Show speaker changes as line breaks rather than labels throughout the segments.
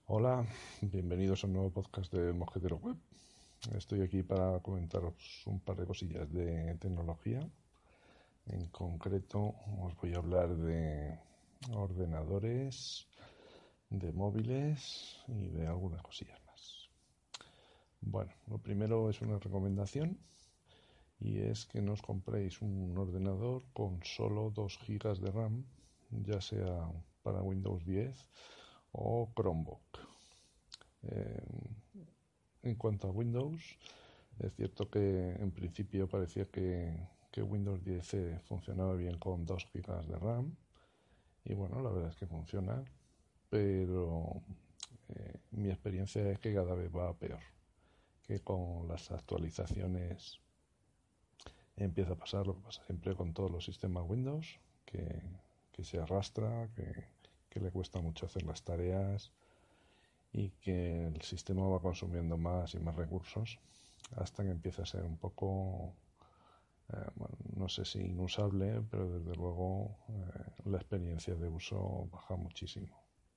Hola, bienvenidos a un nuevo podcast de Mosquetero Web. Estoy aquí para comentaros un par de cosillas de tecnología. En concreto, os voy a hablar de ordenadores, de móviles y de algunas cosillas más. Bueno, lo primero es una recomendación y es que no os compréis un ordenador con solo 2 GB de RAM, ya sea para Windows 10 o Chromebook. En cuanto a Windows, es cierto que en principio parecía que Windows 10 funcionaba bien con 2 GB de RAM y bueno, la verdad es que funciona, pero mi experiencia es que cada vez va peor, que con las actualizaciones empieza a pasar lo que pasa siempre con todos los sistemas Windows, que se arrastra, que le cuesta mucho hacer las tareas y que el sistema va consumiendo más y más recursos hasta que empieza a ser un poco, bueno, no sé si inusable, pero desde luego la experiencia de uso baja muchísimo.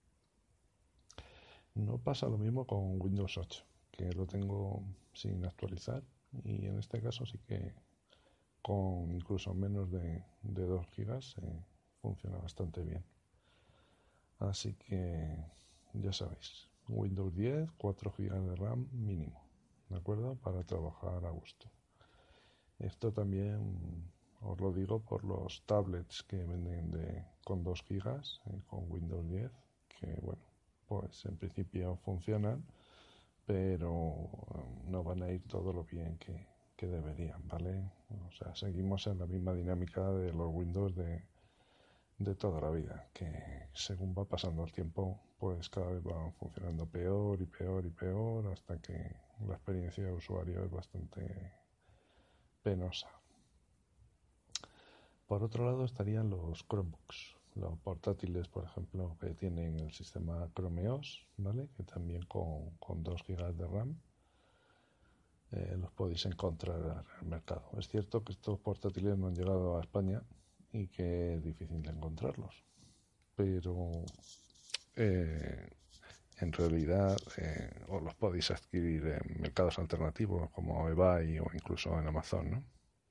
No pasa lo mismo con Windows 8, que lo tengo sin actualizar y en este caso sí que con incluso menos de 2 gigas funciona bastante bien. Así que ya sabéis, Windows 10, 4 GB de RAM mínimo, ¿de acuerdo? Para trabajar a gusto. Esto también os lo digo por los tablets que venden con 2 GB con Windows 10, que bueno, pues en principio funcionan, pero no van a ir todo lo bien que deberían, ¿vale? O sea, seguimos en la misma dinámica de los Windows de toda la vida, que según va pasando el tiempo, pues cada vez van funcionando peor y peor y peor, hasta que la experiencia de usuario es bastante penosa. Por otro lado estarían los Chromebooks, los portátiles, por ejemplo, que tienen el sistema Chrome OS, ¿vale? Que también con 2 GB de RAM los podéis encontrar en el mercado. Es cierto que estos portátiles no han llegado a España y que es difícil de encontrarlos, pero en realidad os los podéis adquirir en mercados alternativos como eBay o incluso en Amazon, ¿no?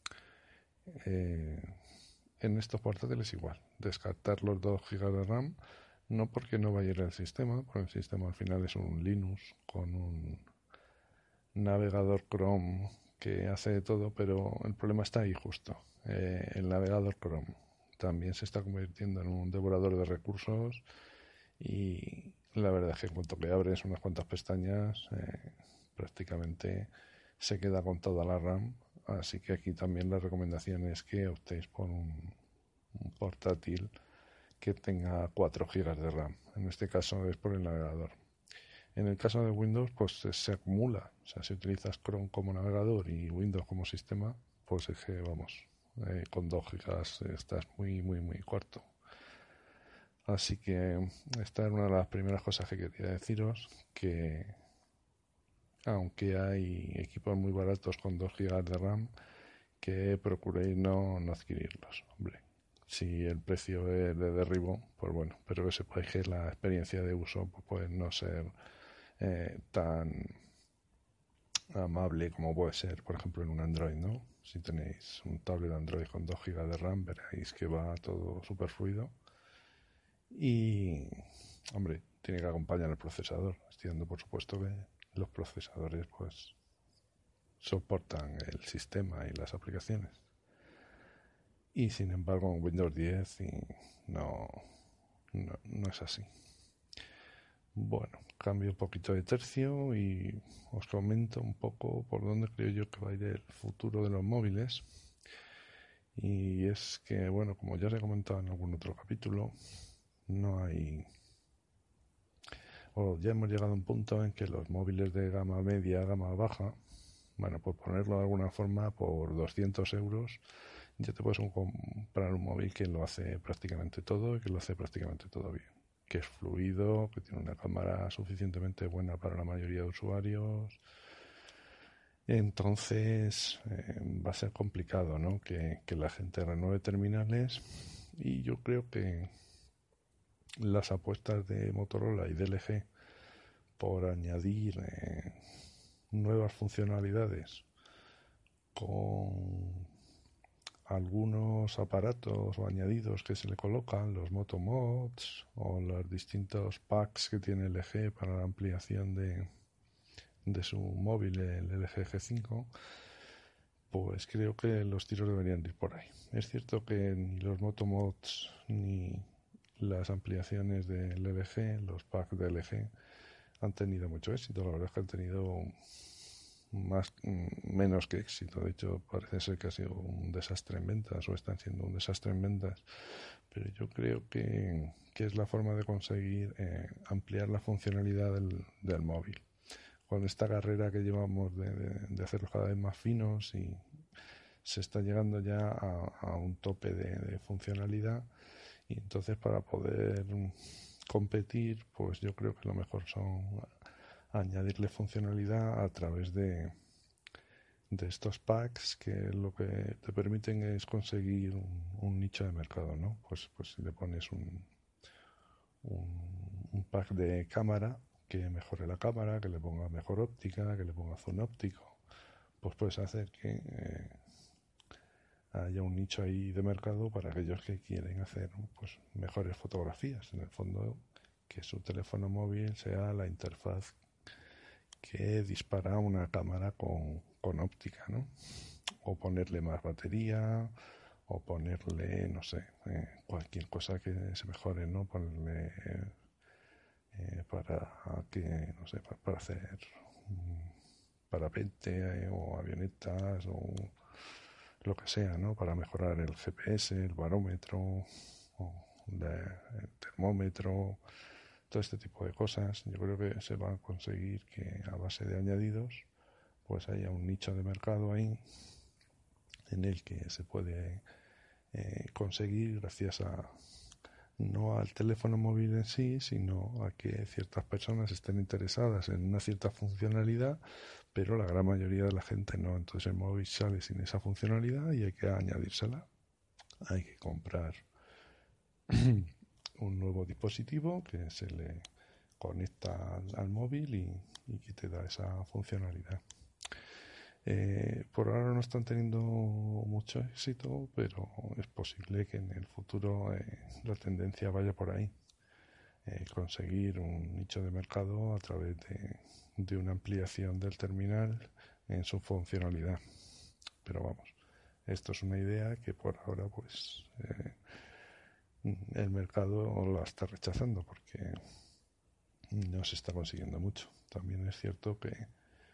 En estos portátiles igual, descartar los 2 GB de RAM, no porque no vaya a ir el sistema, porque el sistema al final es un Linux con un navegador Chrome que hace de todo, pero el problema está ahí justo. El navegador Chrome también se está convirtiendo en un devorador de recursos y la verdad es que en cuanto le abres unas cuantas pestañas prácticamente se queda con toda la RAM, así que aquí también la recomendación es que optéis por un portátil que tenga 4 GB de RAM. En este caso es por el navegador. En el caso de Windows, pues se acumula. O sea, si utilizas Chrome como navegador y Windows como sistema, pues es que, vamos, con 2 gigas estás muy, muy, muy corto. Así que esta es una de las primeras cosas que quería deciros, que aunque hay equipos muy baratos con 2 gigas de RAM, que procuréis no adquirirlos. Hombre, si el precio es de derribo, pues bueno, pero que sepáis que la experiencia de uso pues, puede no ser tan amable como puede ser, por ejemplo, en un Android, ¿no? Si tenéis un tablet Android con 2 GB de RAM, veréis que va todo súper fluido. Y, hombre, tiene que acompañar el procesador. Estoy dando por supuesto que los procesadores, pues, soportan el sistema y las aplicaciones. Y, sin embargo, en Windows 10 no es así. Bueno, cambio un poquito de tercio y os comento un poco por dónde creo yo que va a ir el futuro de los móviles. Y es que, bueno, como ya os he comentado en algún otro capítulo, no hay... o ya hemos llegado a un punto en que los móviles de gama media, gama baja, bueno, por ponerlo de alguna forma, por 200 euros, ya te puedes comprar un móvil que lo hace prácticamente todo y que lo hace prácticamente todo bien. Que es fluido, que tiene una cámara suficientemente buena para la mayoría de usuarios. Entonces va a ser complicado, ¿no? Que la gente renueve terminales y yo creo que las apuestas de Motorola y de LG por añadir nuevas funcionalidades con algunos aparatos o añadidos que se le colocan, los Motomods o los distintos packs que tiene LG para la ampliación de su móvil, el LG G5, pues creo que los tiros deberían ir por ahí. Es cierto que ni los Motomods ni las ampliaciones del LG, los packs de LG, han tenido mucho éxito. La verdad es que han tenido menos que éxito. De hecho, parece ser que ha sido un desastre en ventas o están siendo un desastre en ventas. Pero yo creo que es la forma de conseguir ampliar la funcionalidad del móvil. Con esta carrera que llevamos de hacerlos cada vez más finos y se está llegando ya a un tope de funcionalidad, y entonces para poder competir, pues yo creo que lo mejor son añadirle funcionalidad a través de estos packs, que lo que te permiten es conseguir un nicho de mercado, ¿no? Pues si le pones un pack de cámara que mejore la cámara, que le ponga mejor óptica, que le ponga zoom óptico, pues puedes hacer que haya un nicho ahí de mercado para aquellos que quieren hacer pues mejores fotografías. En el fondo, que su teléfono móvil sea la interfaz que dispara una cámara con óptica, ¿no? O ponerle más batería, o ponerle, no sé, cualquier cosa que se mejore, ¿no? Ponerle para que, no sé, para hacer parapente o avionetas o lo que sea, ¿no? Para mejorar el GPS, el barómetro, o el termómetro, todo este tipo de cosas. Yo creo que se va a conseguir que a base de añadidos pues haya un nicho de mercado ahí en el que se puede conseguir gracias a no al teléfono móvil en sí, sino a que ciertas personas estén interesadas en una cierta funcionalidad, pero la gran mayoría de la gente no. Entonces el móvil sale sin esa funcionalidad y hay que añadírsela. Hay que comprar un nuevo dispositivo que se le conecta al móvil y que te da esa funcionalidad. Por ahora no están teniendo mucho éxito, pero es posible que en el futuro la tendencia vaya por ahí. Conseguir un nicho de mercado a través de una ampliación del terminal en su funcionalidad. Pero vamos, esto es una idea que por ahora pues el mercado la está rechazando porque no se está consiguiendo mucho. También es cierto que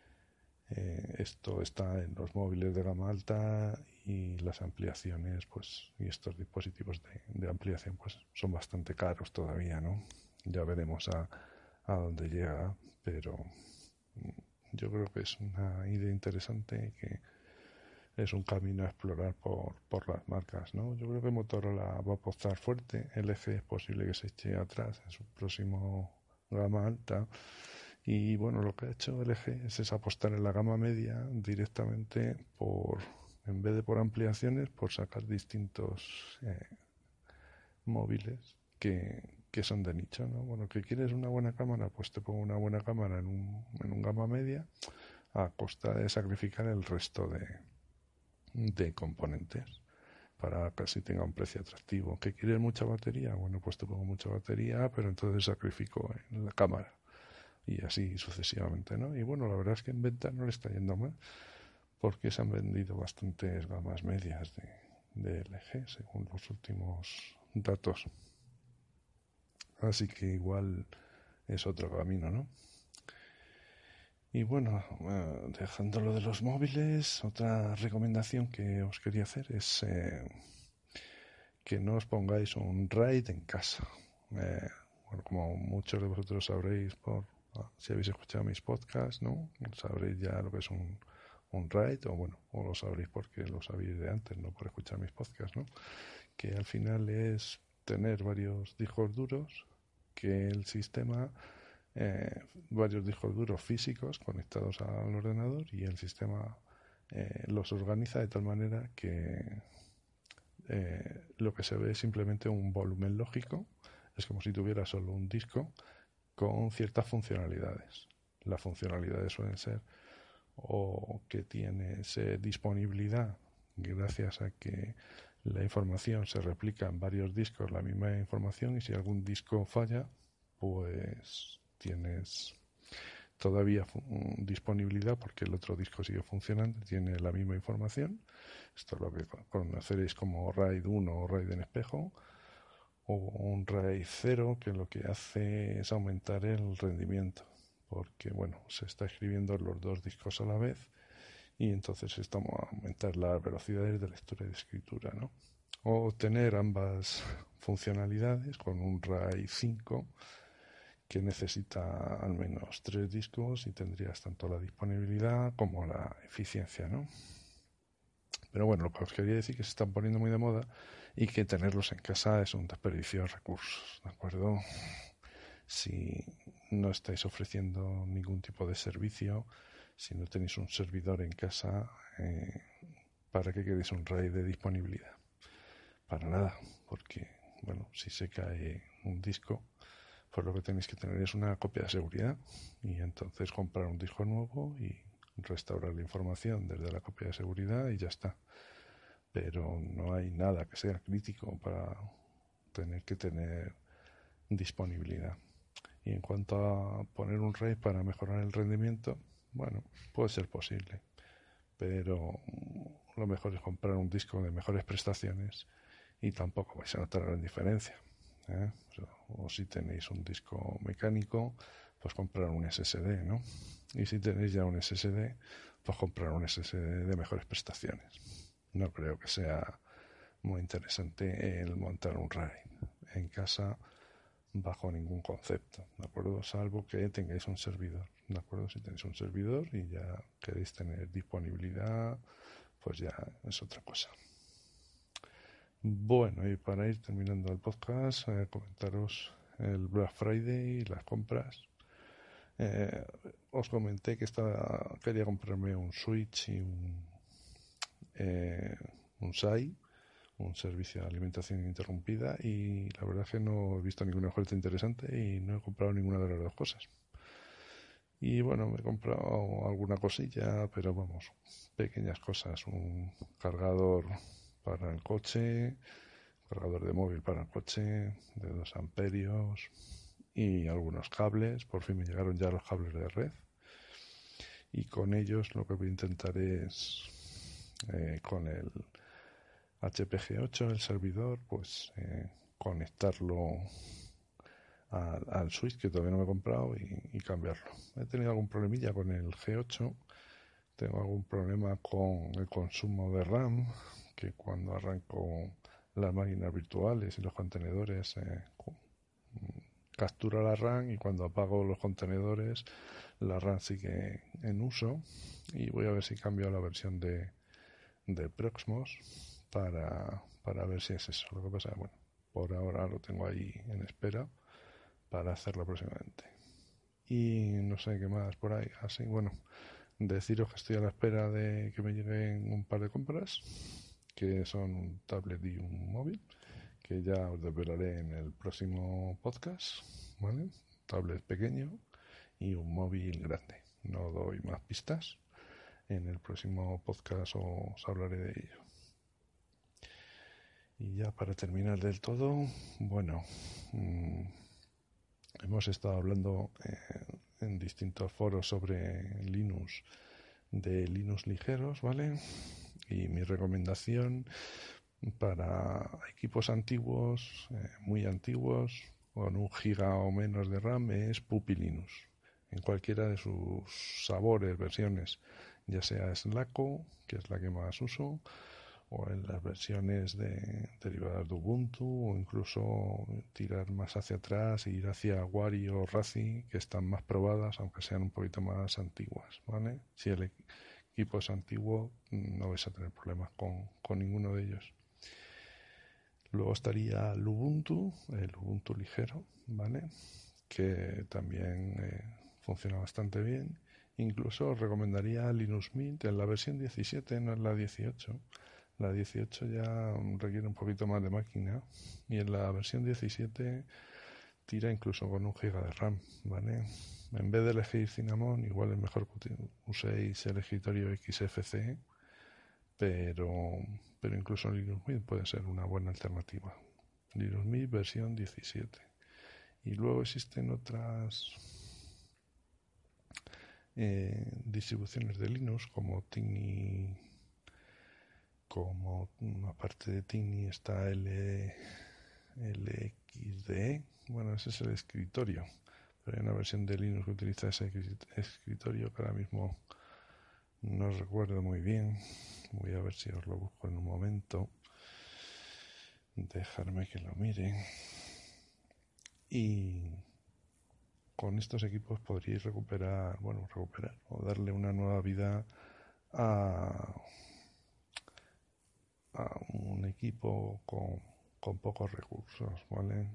esto está en los móviles de gama alta y las ampliaciones, pues, y estos dispositivos de ampliación, pues, son bastante caros todavía, ¿no? Ya veremos a dónde llega, pero yo creo que es una idea interesante, que es un camino a explorar por las marcas, ¿no? Yo creo que Motorola va a apostar fuerte. LG es posible que se eche atrás en su próximo gama alta. Y bueno, lo que ha hecho LG es apostar en la gama media directamente en vez de por ampliaciones, por sacar distintos móviles que son de nicho, ¿no? Bueno, que quieres una buena cámara, pues te pongo una buena cámara en un gama media a costa de sacrificar el resto de componentes para que así tenga un precio atractivo. ¿Que quieres mucha batería? Bueno, pues te pongo mucha batería, pero entonces sacrifico en la cámara. Y así sucesivamente, ¿no? Y bueno, la verdad es que en venta no le está yendo mal, porque se han vendido bastantes gamas medias de LG, según los últimos datos. Así que igual es otro camino, ¿no? Y bueno, dejando lo de los móviles, otra recomendación que os quería hacer es que no os pongáis un RAID en casa. Bueno, como muchos de vosotros sabréis si habéis escuchado mis podcasts, ¿no? Sabréis ya lo que es un RAID, o lo sabréis porque lo sabéis de antes, no por escuchar mis podcasts, ¿no? Que al final es tener varios discos duros, que el sistema, varios discos duros físicos conectados al ordenador, y el sistema los organiza de tal manera que lo que se ve es simplemente un volumen lógico. Es como si tuviera solo un disco con ciertas funcionalidades. Las funcionalidades suelen ser o que tienes disponibilidad gracias a que la información se replica en varios discos, la misma información, y si algún disco falla, pues tienes todavía disponibilidad porque el otro disco sigue funcionando, tiene la misma información. Esto es lo que conoceréis como RAID 1 o RAID en espejo, o un RAID 0, que lo que hace es aumentar el rendimiento, porque bueno, se está escribiendo los dos discos a la vez y entonces estamos a aumentar las velocidades de lectura y de escritura, ¿no? O tener ambas funcionalidades con un RAID 5 que necesita al menos 3 discos y tendrías tanto la disponibilidad como la eficiencia, ¿no? Pero bueno, lo que os quería decir es que se están poniendo muy de moda y que tenerlos en casa es un desperdicio de recursos, ¿de acuerdo? Si no estáis ofreciendo ningún tipo de servicio, si no tenéis un servidor en casa, ¿para qué queréis un RAID de disponibilidad? Para nada, porque, bueno, si se cae un disco, pues lo que tenéis que tener es una copia de seguridad y entonces comprar un disco nuevo y restaurar la información desde la copia de seguridad y ya está. Pero no hay nada que sea crítico para tener que tener disponibilidad. Y en cuanto a poner un RAID para mejorar el rendimiento, bueno, puede ser posible, pero lo mejor es comprar un disco de mejores prestaciones y tampoco vais a notar gran diferencia, ¿eh? O si tenéis un disco mecánico, pues comprar un SSD, ¿no? Y si tenéis ya un SSD, pues comprar un SSD de mejores prestaciones. No creo que sea muy interesante el montar un RAID en casa bajo ningún concepto, ¿de acuerdo? Salvo que tengáis un servidor, ¿de acuerdo? Si tenéis un servidor y ya queréis tener disponibilidad, pues ya es otra cosa. Bueno, y para ir terminando el podcast, comentaros el Black Friday y las compras. Os comenté que quería comprarme un Switch y un SAI, un servicio de alimentación ininterrumpida, y la verdad es que no he visto ninguna oferta interesante y no he comprado ninguna de las dos cosas. Y bueno, me he comprado alguna cosilla, pero vamos, pequeñas cosas, un cargador para el coche, cargador de móvil para el coche de 2 amperios y algunos cables. Por fin me llegaron ya los cables de red y con ellos lo que voy a intentar es con el HPG8, el servidor, pues conectarlo al Switch, que todavía no me he comprado, y cambiarlo. He tenido algún problemilla con el G8, tengo algún problema con el consumo de RAM, que cuando arranco las máquinas virtuales y los contenedores captura la RAM, y cuando apago los contenedores la RAM sigue en uso, y voy a ver si cambio la versión de Proxmos para ver si es eso. Lo que pasa es, bueno, por ahora lo tengo ahí en espera para hacerlo próximamente. Y no sé qué más por ahí. Así, bueno, deciros que estoy a la espera de que me lleguen un par de compras, que son un tablet y un móvil, que ya os desvelaré en el próximo podcast, ¿vale? Un tablet pequeño y un móvil grande. No doy más pistas. En el próximo podcast os hablaré de ello. Y ya para terminar del todo, bueno, hemos estado hablando en distintos foros sobre Linux, de Linux ligeros, ¿vale? Y mi recomendación para equipos antiguos, muy antiguos, con 1 GB o menos de RAM, es Puppy Linux, en cualquiera de sus sabores, versiones, ya sea Slaco, que es la que más uso, o en las versiones derivadas de Ubuntu, o incluso tirar más hacia atrás e ir hacia Wari o Razi, que están más probadas, aunque sean un poquito más antiguas, ¿vale? Si el equipo es antiguo, no vais a tener problemas con ninguno de ellos. Luego estaría el Ubuntu ligero, ¿vale? Que también funciona bastante bien. Incluso os recomendaría Linux Mint en la versión 17, no en la 18. La 18 ya requiere un poquito más de máquina, y en la versión 17 tira incluso con 1 GB de RAM, ¿vale? En vez de elegir Cinnamon, igual es mejor que uséis el escritorio XFCE, pero incluso Linux Mint puede ser una buena alternativa. Linux Mint versión 17. Y luego existen otras distribuciones de Linux como Tiny, como aparte de Tiny está LXDE. Bueno, ese es el escritorio, pero hay una versión de Linux que utiliza ese escritorio que ahora mismo no recuerdo muy bien. Voy a ver si os lo busco en un momento. Dejarme que lo mire. Y con estos equipos podríais recuperar o darle una nueva vida a un equipo con pocos recursos, ¿vale?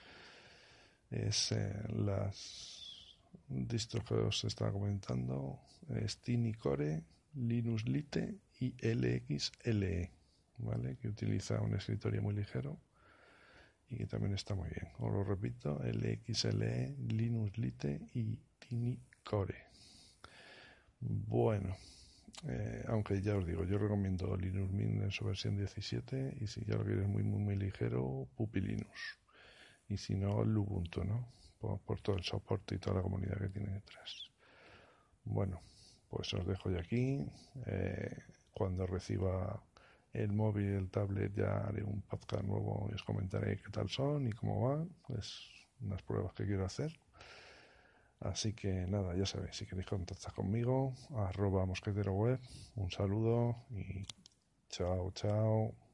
Es las distros que os estaba comentando, es Tiny Core, Linux Lite y LXLE, ¿vale? Que utiliza un escritorio muy ligero y que también está muy bien. Os lo repito, LXLE, Linux Lite y Tiny Core. Bueno, aunque ya os digo, yo recomiendo Linux Mint en su versión 17 y si ya lo quieres muy ligero, Puppy Linux. Y si no, el Ubuntu, ¿no? Por todo el soporte y toda la comunidad que tiene detrás. Bueno, pues os dejo ya aquí. Cuando reciba el móvil y el tablet ya haré un podcast nuevo y os comentaré qué tal son y cómo van. Es unas pruebas que quiero hacer. Así que nada, ya sabéis, si queréis contactar conmigo, @mosqueteroweb. Un saludo y chao.